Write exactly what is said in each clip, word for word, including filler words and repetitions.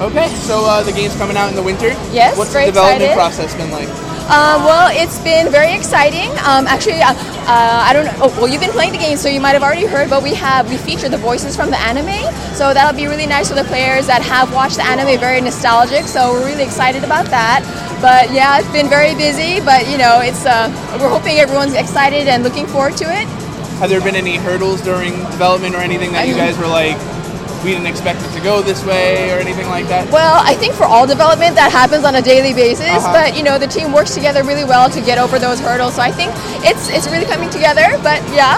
Okay, so uh, the game's coming out in the winter. Yes, What's very the development excited. process been like? Um, well, it's been very exciting. Um, actually, uh, uh, I don't know. Oh, well, you've been playing the game, so you might have already heard. But we have we feature the voices from the anime, so that'll be really nice for the players that have watched the anime. Very nostalgic, so we're really excited about that. But yeah, it's been very busy. But you know, it's uh, we're hoping everyone's excited and looking forward to it. Have there been any hurdles during development or anything that you guys were like, we didn't expect it to go this way or anything like that? Well, I think for all development that happens on a daily basis, Uh-huh. but you know the team works together really well to get over those hurdles. So I think it's it's really coming together. But yeah.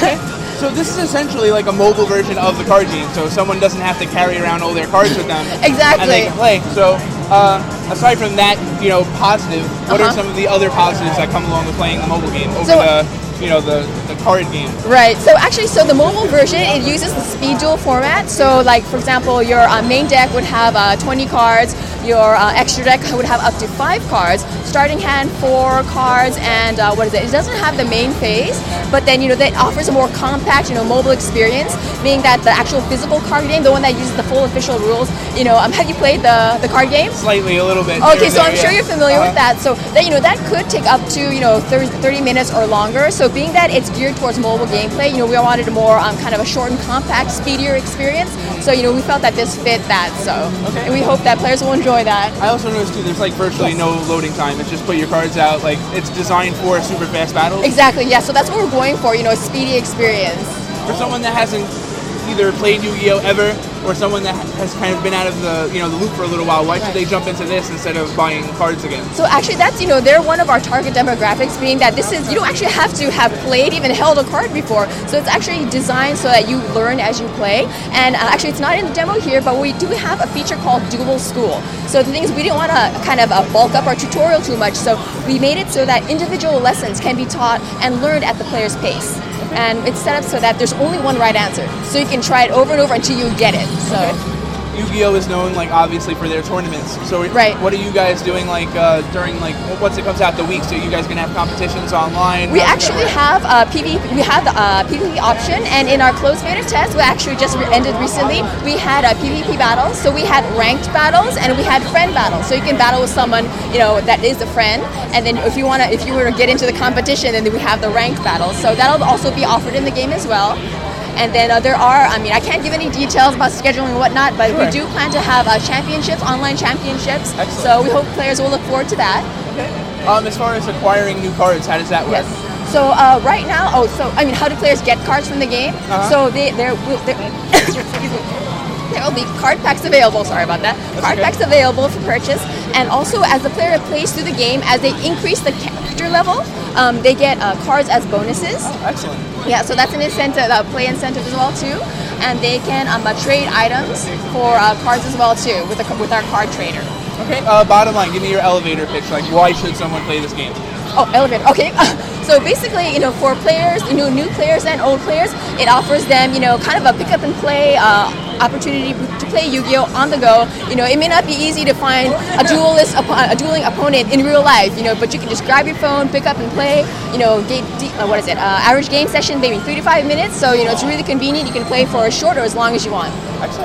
So this is essentially like a mobile version of the card game, so someone doesn't have to carry around all their cards with them. Exactly. And they can play. So uh, aside from that, you know, positive, what are Uh-huh. some of the other positives that come along with playing the mobile game over So- the, you know, the, the card game? Right. So actually, so the mobile version, it uses the speed duel format. So like, for example, your uh, main deck would have uh, twenty cards. Your uh, extra deck would have up to five cards. Starting hand, four cards, and uh, what is it? It doesn't have the main phase, but then you know that offers a more compact, you know, mobile experience. Being that the actual physical card game, the one that uses the full official rules, you know, um, have you played the the card game? Slightly, a little bit. Okay, here so and I'm there, sure yeah. you're familiar Uh-huh. with that. So that you know that could take up to you know thirty, thirty minutes or longer. So being that it's geared towards mobile gameplay, you know we wanted a more um, kind of a short and compact, speedier experience. So you know we felt that this fit that. So Okay. and we hope that players will enjoy that. I also noticed too, there's like virtually no loading time. It's just put your cards out. Like it's designed for super fast battles. Exactly. Yeah. So that's what we're going for. You know, a speedy experience. For someone that hasn't either played Yu-Gi-Oh ever, or someone that has kind of been out of the you know the loop for a little while, why should they jump into this instead of buying cards again? So actually, that's you know they're one of our target demographics. Being that this is you don't actually have to have played even held a card before. So it's actually designed so that you learn as you play. And uh, actually, it's not in the demo here, but we do have a feature called Dual School. So the thing is, we didn't want to kind of uh, bulk up our tutorial too much. So we made it so that individual lessons can be taught and learned at the player's pace. And it's set up so that there's only one right answer. So you can try it over and over until you get it. So. Yu-Gi-Oh is known like obviously for their tournaments. So Right. what are you guys doing like uh, during like once it comes out the week? So you guys gonna have competitions online? We How's that actually work? have a P V P. We have the uh, P V P option, and in our closed beta test, we actually just re- ended recently. We had a P V P battles, so we had ranked battles and we had friend battles. So you can battle with someone, you know, that is a friend, and then if you wanna, if you were to get into the competition, then we have the ranked battles. So that'll also be offered in the game as well. And then uh, there are, I mean, I can't give any details about scheduling and whatnot, but Sure. we do plan to have uh, championships, online championships. Excellent. So we hope players will look forward to that. Um, as far as acquiring new cards, how does that work? Yes. So uh, right now, oh, so I mean, how do players get cards from the game? Uh-huh. So they there will there, excuse me. There will be card packs available. Sorry about that. Card okay. packs available for purchase, and also as the player plays through the game, as they increase the character level, um, they get uh, cards as bonuses. Excellent. Yeah, so that's an incentive, uh, play incentive as well too, and they can um, uh, trade items for uh, cards as well too with the, with our card trader. Okay. Uh, bottom line, give me your elevator pitch. Like, why should someone play this game? Oh, elevator. Okay. So basically, you know, for players, you know, new players and old players, it offers them, you know, kind of a pick up and play uh, opportunity to play Yu-Gi-Oh on the go. You know, it may not be easy to find a duelist, oppo- a dueling opponent in real life, you know, but you can just grab your phone, pick up and play. You know, game, uh, what is it? Uh, average game session, maybe three to five minutes. So you know, it's really convenient. You can play for as short or as long as you want. Excellent.